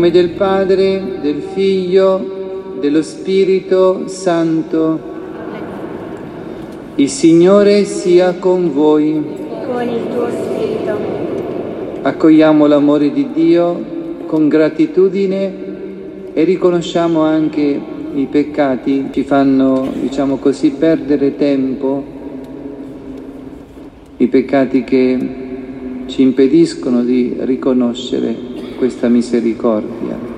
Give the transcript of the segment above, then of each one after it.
nome del Padre, del Figlio, dello Spirito Santo. Il Signore sia con voi. Con il tuo spirito. Accogliamo l'amore di Dio con gratitudine e riconosciamo anche i peccati, ci fanno, diciamo così, perdere tempo, i peccati che ci impediscono di riconoscere questa misericordia.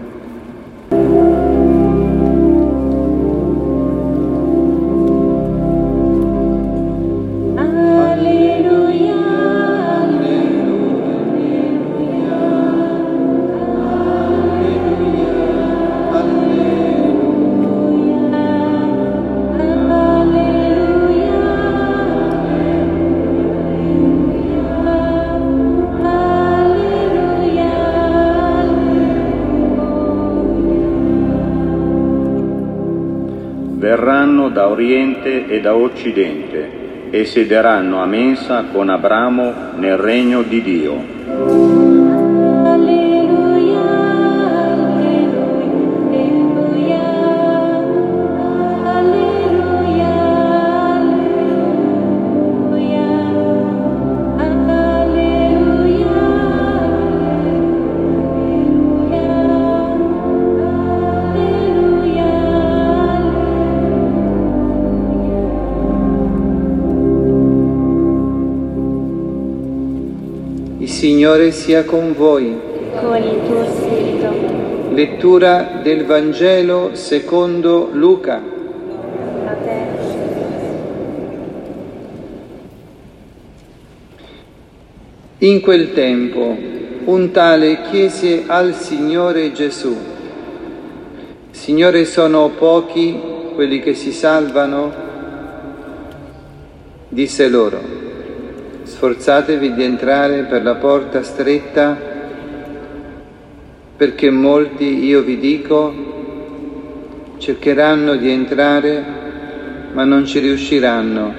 Verranno da oriente e da occidente e siederanno a mensa con Abramo nel regno di Dio. Il Signore sia con voi. Con il tuo spirito. Lettura del Vangelo secondo Luca. A te. In quel tempo un tale chiese al Signore Gesù: Signore, sono pochi quelli che si salvano? Disse loro: sforzatevi di entrare per la porta stretta, perché molti, io vi dico, cercheranno di entrare, ma non ci riusciranno.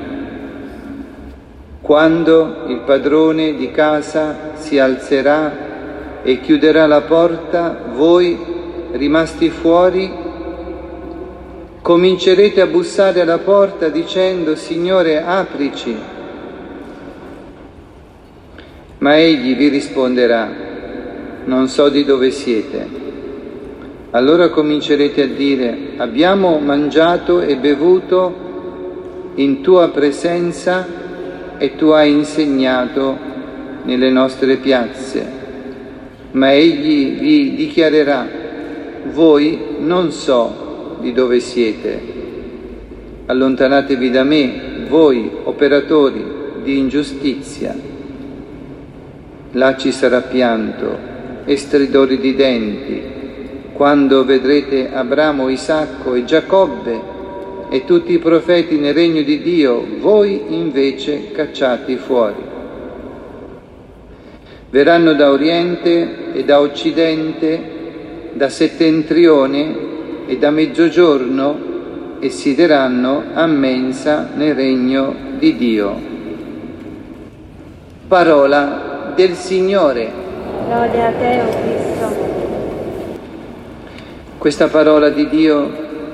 Quando il padrone di casa si alzerà e chiuderà la porta, voi, rimasti fuori, comincerete a bussare alla porta dicendo: Signore, aprici. Ma egli vi risponderà: non so di dove siete. Allora comincerete a dire: abbiamo mangiato e bevuto in tua presenza e tu hai insegnato nelle nostre piazze. Ma egli vi dichiarerà: voi non so di dove siete. Allontanatevi da me, voi operatori di ingiustizia. Là ci sarà pianto e stridori di denti, quando vedrete Abramo, Isacco e Giacobbe e tutti i profeti nel regno di Dio, voi invece cacciati fuori. Verranno da oriente e da occidente, da settentrione e da mezzogiorno e siederanno a mensa nel regno di Dio. Parola del Signore. Lode a te, o Cristo. Questa parola di Dio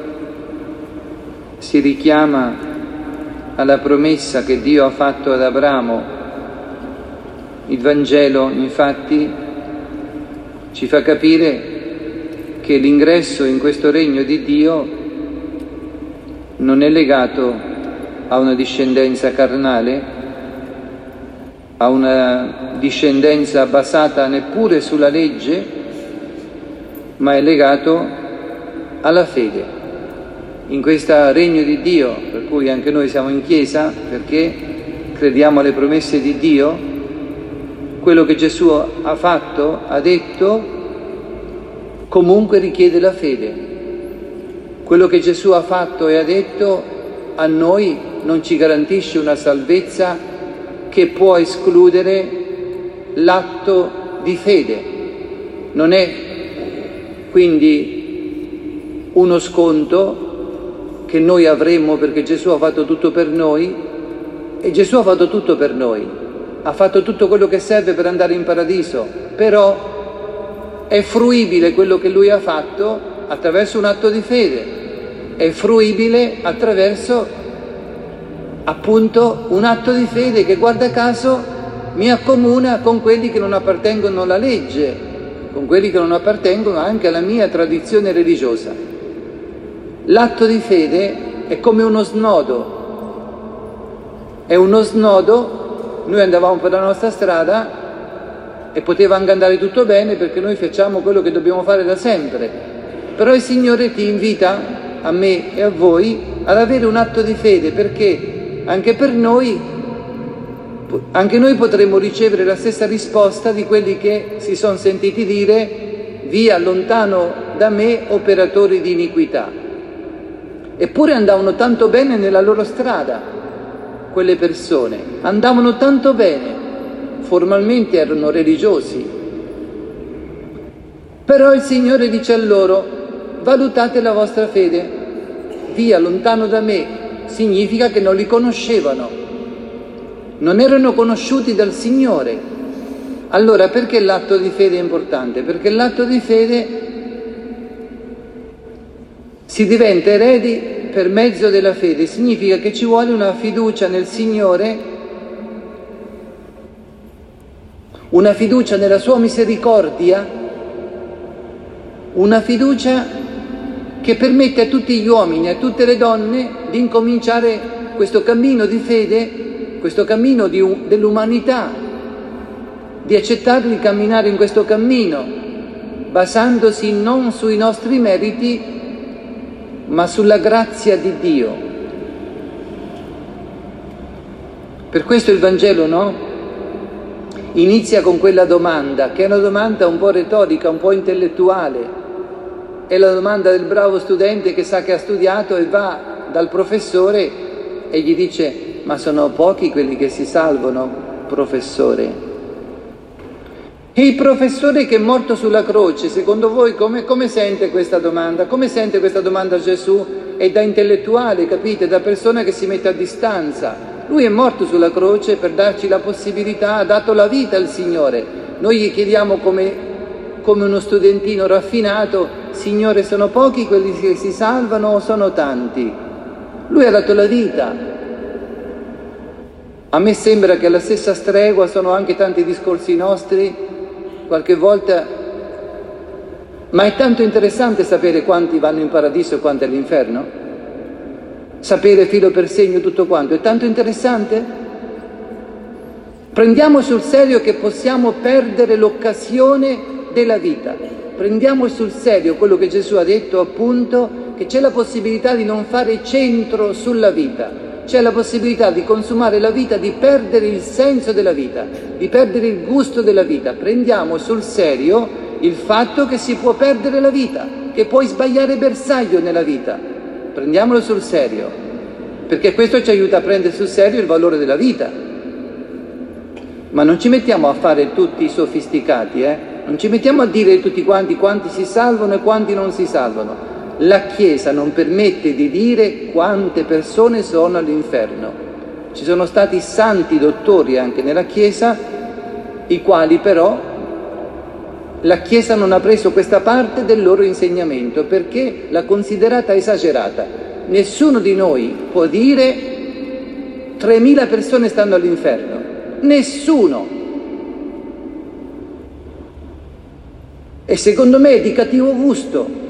si richiama alla promessa che Dio ha fatto ad Abramo. Il Vangelo, infatti, ci fa capire che l'ingresso in questo regno di Dio non è legato a una discendenza carnale, a una discendenza basata neppure sulla legge, ma è legato alla fede. In questo regno di Dio, per cui anche noi siamo in Chiesa, perché crediamo alle promesse di Dio, quello che Gesù ha fatto, ha detto, comunque richiede la fede. Quello che Gesù ha fatto e ha detto a noi non ci garantisce una salvezza che può escludere l'atto di fede. Non è quindi uno sconto che noi avremmo perché Gesù ha fatto tutto per noi, e Gesù ha fatto tutto per noi, ha fatto tutto quello che serve per andare in paradiso, però è fruibile quello che lui ha fatto attraverso un atto di fede, è fruibile attraverso appunto un atto di fede che, guarda caso, mi accomuna con quelli che non appartengono alla legge, con quelli che non appartengono anche alla mia tradizione religiosa. L'atto di fede è come uno snodo, è uno snodo. Noi andavamo per la nostra strada e poteva anche andare tutto bene perché noi facciamo quello che dobbiamo fare da sempre, però il Signore ti invita, a me e a voi, ad avere un atto di fede, perché anche per noi, anche noi potremmo ricevere la stessa risposta di quelli che si sono sentiti dire: via, lontano da me, operatori di iniquità. Eppure andavano tanto bene nella loro strada, quelle persone, andavano tanto bene, formalmente erano religiosi. Però il Signore dice a loro: valutate la vostra fede, via, lontano da me, significa che non li conoscevano, non erano conosciuti dal Signore. Allora perché l'atto di fede è importante? Perché l'atto di fede si diventa eredi per mezzo della fede, significa che ci vuole una fiducia nel Signore, una fiducia nella sua misericordia, una fiducia che permette a tutti gli uomini, a tutte le donne di incominciare questo cammino di fede, questo cammino dell'umanità, di accettare di camminare in questo cammino, basandosi non sui nostri meriti, ma sulla grazia di Dio. Per questo il Vangelo, no? Inizia con quella domanda, che è una domanda un po' retorica, un po' intellettuale. È la domanda del bravo studente che sa che ha studiato e va dal professore e gli dice: ma sono pochi quelli che si salvano, professore? E il professore che è morto sulla croce, secondo voi come sente questa domanda? Come sente questa domanda Gesù? È da intellettuale, capite? Da persona che si mette a distanza. Lui è morto sulla croce per darci la possibilità, ha dato la vita al Signore. Noi gli chiediamo come uno studentino raffinato: Signore, sono pochi quelli che si salvano o sono tanti? Lui ha dato la vita. A me sembra che alla stessa stregua sono anche tanti discorsi nostri, qualche volta, ma è tanto interessante sapere quanti vanno in paradiso e quanti all'inferno, sapere filo per segno tutto quanto, è tanto interessante. Prendiamo sul serio che possiamo perdere l'occasione della vita, prendiamo sul serio quello che Gesù ha detto, appunto, che c'è la possibilità di non fare centro sulla vita, c'è la possibilità di consumare la vita, di perdere il senso della vita, di perdere il gusto della vita. Prendiamo sul serio il fatto che si può perdere la vita, che puoi sbagliare bersaglio nella vita. Prendiamolo sul serio, perché questo ci aiuta a prendere sul serio il valore della vita. Ma non ci mettiamo a fare tutti i sofisticati, non ci mettiamo a dire tutti quanti si salvano e quanti non si salvano. La Chiesa non permette di dire quante persone sono all'inferno. Ci sono stati santi dottori anche nella Chiesa, i quali però la Chiesa non ha preso questa parte del loro insegnamento perché l'ha considerata esagerata. Nessuno di noi può dire 3.000 persone stanno all'inferno. Nessuno. E secondo me è di cattivo gusto.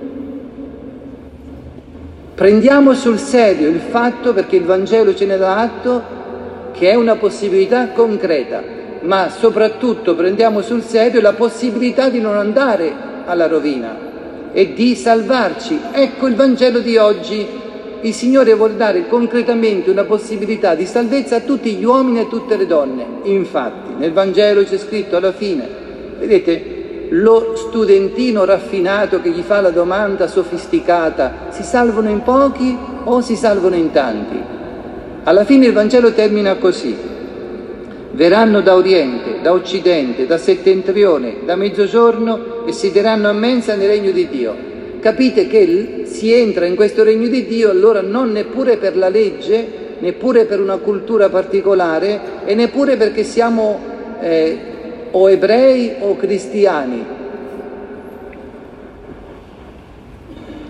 Prendiamo sul serio il fatto, perché il Vangelo ce ne dà atto, che è una possibilità concreta, ma soprattutto prendiamo sul serio la possibilità di non andare alla rovina e di salvarci. Ecco il Vangelo di oggi. Il Signore vuole dare concretamente una possibilità di salvezza a tutti gli uomini e a tutte le donne. Infatti, nel Vangelo c'è scritto alla fine, vedete, lo studentino raffinato che gli fa la domanda sofisticata: si salvano in pochi o si salvano in tanti? Alla fine il Vangelo termina così: verranno da oriente, da occidente, da settentrione, da mezzogiorno e siederanno a mensa nel regno di Dio. Capite che si entra in questo regno di Dio allora non neppure per la legge, neppure per una cultura particolare e neppure perché siamo o ebrei o cristiani,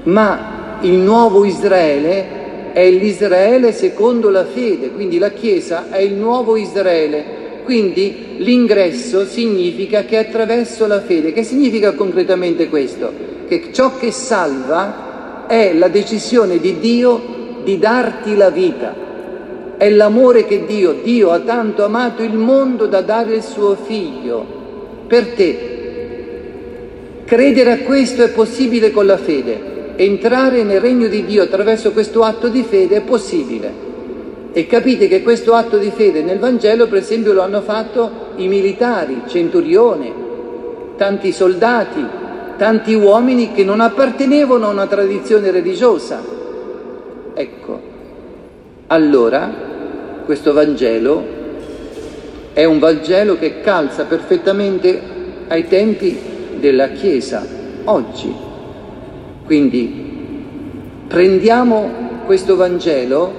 ma il nuovo Israele è l'Israele secondo la fede, quindi la Chiesa è il nuovo Israele. Quindi l'ingresso significa che attraverso la fede. Che significa concretamente questo? Che ciò che salva è la decisione di Dio di darti la vita. È l'amore che Dio ha tanto amato il mondo da dare il suo Figlio per te. Credere a questo è possibile con la fede. Entrare nel regno di Dio attraverso questo atto di fede è possibile. E capite che questo atto di fede nel Vangelo, per esempio, lo hanno fatto i militari, centurione, tanti soldati, tanti uomini che non appartenevano a una tradizione religiosa. Ecco, allora questo Vangelo è un Vangelo che calza perfettamente ai tempi della Chiesa, oggi. Quindi prendiamo questo Vangelo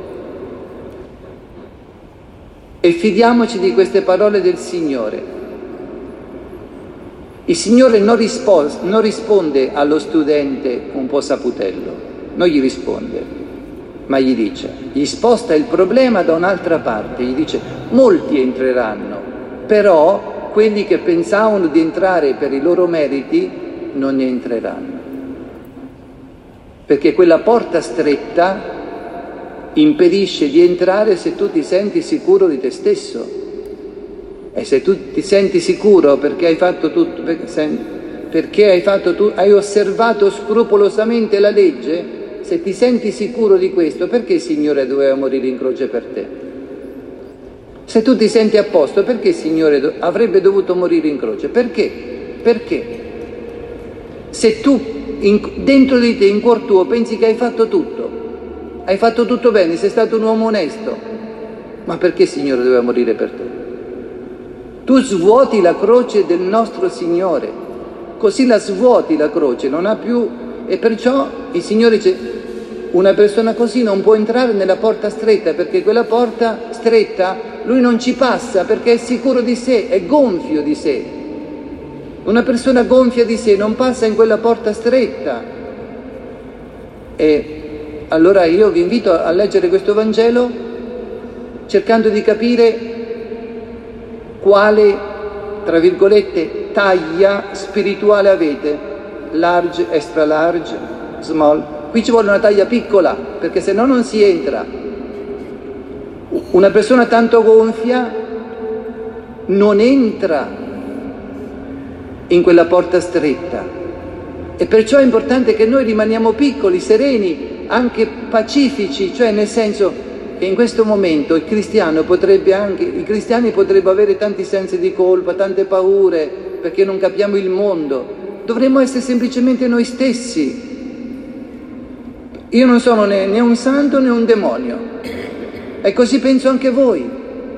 e fidiamoci di queste parole del Signore. Il Signore non risponde allo studente un po' saputello, non gli risponde, ma gli sposta il problema da un'altra parte, gli dice: molti entreranno, però quelli che pensavano di entrare per i loro meriti non ne entreranno. Perché quella porta stretta impedisce di entrare se tu ti senti sicuro di te stesso. E se tu ti senti sicuro perché hai fatto tutto, hai osservato scrupolosamente la legge, se ti senti sicuro di questo, perché il Signore doveva morire in croce per te? Se tu ti senti a posto, perché il Signore avrebbe dovuto morire in croce? Perché? Perché? Se tu dentro di te, in cuor tuo, pensi che hai fatto tutto bene, sei stato un uomo onesto, ma perché il Signore doveva morire per te? Tu svuoti la croce del nostro Signore, così la svuoti la croce, non ha più, e perciò il Signore dice: una persona così non può entrare nella porta stretta, perché quella porta stretta lui non ci passa, perché è sicuro di sé, è gonfio di sé. Una persona gonfia di sé non passa in quella porta stretta. E allora io vi invito a leggere questo Vangelo cercando di capire quale, tra virgolette, taglia spirituale avete. Large, extra large, small. Qui ci vuole una taglia piccola, perché se no non si entra. Una persona tanto gonfia non entra in quella porta stretta. E perciò è importante che noi rimaniamo piccoli, sereni, anche pacifici, cioè nel senso che in questo momento i cristiani potrebbero avere tanti sensi di colpa, tante paure, perché non capiamo il mondo. Dovremmo essere semplicemente noi stessi. Io non sono né un santo né un demonio, e così penso anche voi.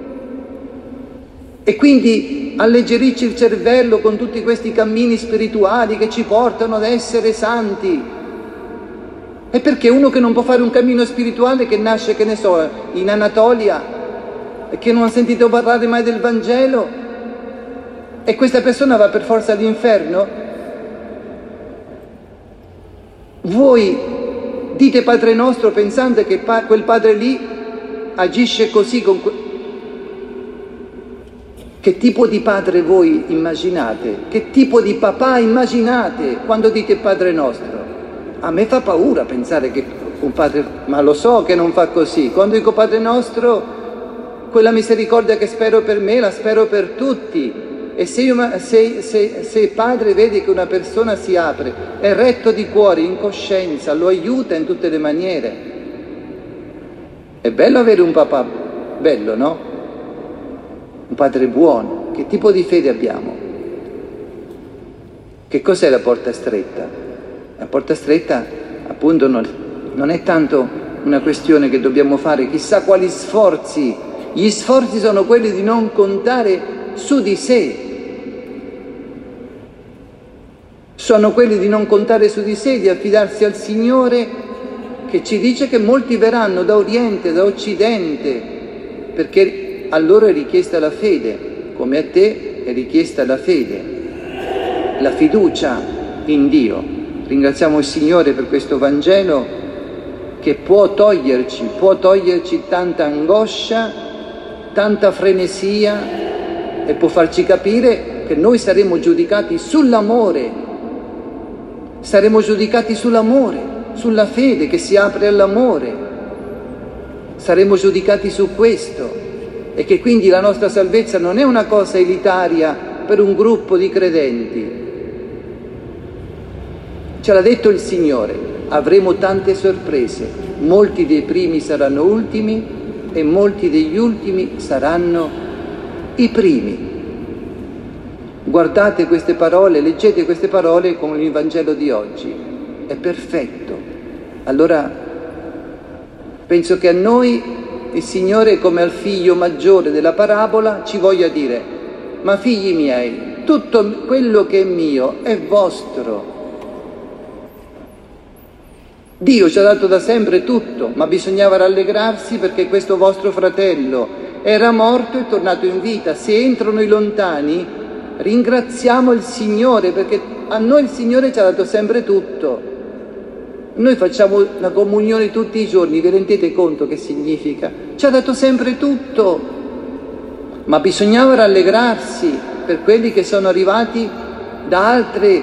E quindi alleggerirci il cervello con tutti questi cammini spirituali che ci portano ad essere santi. E perché uno che non può fare un cammino spirituale, che nasce, che ne so, in Anatolia, e che non ha sentito parlare mai del Vangelo, e questa persona va per forza all'inferno? Voi dite Padre nostro pensando che quel padre lì agisce così con Che tipo di padre voi immaginate? Che tipo di papà immaginate quando dite Padre nostro? A me fa paura pensare che un padre, ma lo so che non fa così. Quando dico Padre nostro, quella misericordia che spero per me, la spero per tutti. E se padre vede che una persona si apre, è retto di cuore, in coscienza, lo aiuta in tutte le maniere. È bello avere un papà bello, no? Un padre buono. Che tipo di fede abbiamo? Che cos'è la porta stretta? La porta stretta, appunto, non è tanto una questione che dobbiamo fare chissà quali sforzi. Gli sforzi sono quelli di non contare su di sé. Sono quelli di non contare su di sé, di affidarsi al Signore, che ci dice che molti verranno da Oriente, da Occidente, perché a loro è richiesta la fede, come a te è richiesta la fede, la fiducia in Dio. Ringraziamo il Signore per questo Vangelo che può toglierci tanta angoscia, tanta frenesia e può farci capire che noi saremo giudicati sull'amore, sulla fede che si apre all'amore, saremo giudicati su questo e che quindi la nostra salvezza non è una cosa elitaria per un gruppo di credenti. Ce l'ha detto il Signore, avremo tante sorprese, molti dei primi saranno ultimi e molti degli ultimi saranno i primi. Guardate queste parole, leggete queste parole con il Vangelo di oggi, è perfetto. Allora penso che a noi il Signore, come al figlio maggiore della parabola, ci voglia dire: ma figli miei, tutto quello che è mio è vostro. Dio ci ha dato da sempre tutto, ma bisognava rallegrarsi perché questo vostro fratello era morto e è tornato in vita. Se entrano i lontani, ringraziamo il Signore perché a noi il Signore ci ha dato sempre tutto. Noi facciamo la comunione tutti i giorni, vi rendete conto che significa? Ci ha dato sempre tutto, ma bisognava rallegrarsi per quelli che sono arrivati da altre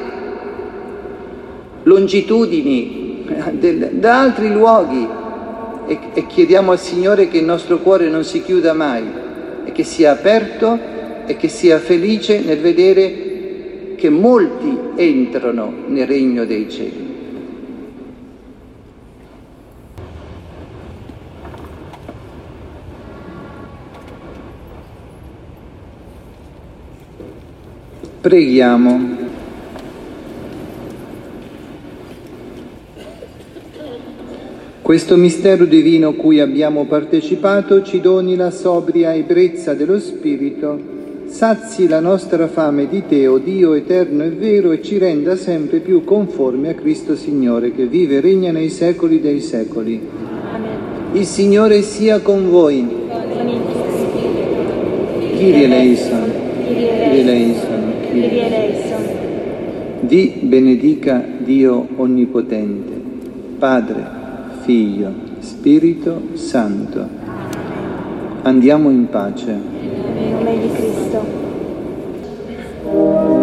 longitudini, da altri luoghi, e chiediamo al Signore che il nostro cuore non si chiuda mai e che sia aperto e che sia felice nel vedere che molti entrano nel regno dei cieli. Preghiamo. Questo mistero divino cui abbiamo partecipato ci doni la sobria ebbrezza dello Spirito, sazi la nostra fame di te, o Dio eterno e vero, e ci renda sempre più conformi a Cristo Signore, che vive e regna nei secoli dei secoli. Amen. Il Signore sia con voi. Con il tuo spirito. Kyrie eleison, Kyrie eleison, Kyrie eleison. Vi benedica Dio Onnipotente, Padre, Figlio, Spirito Santo. Andiamo in pace. Nel nome di Cristo.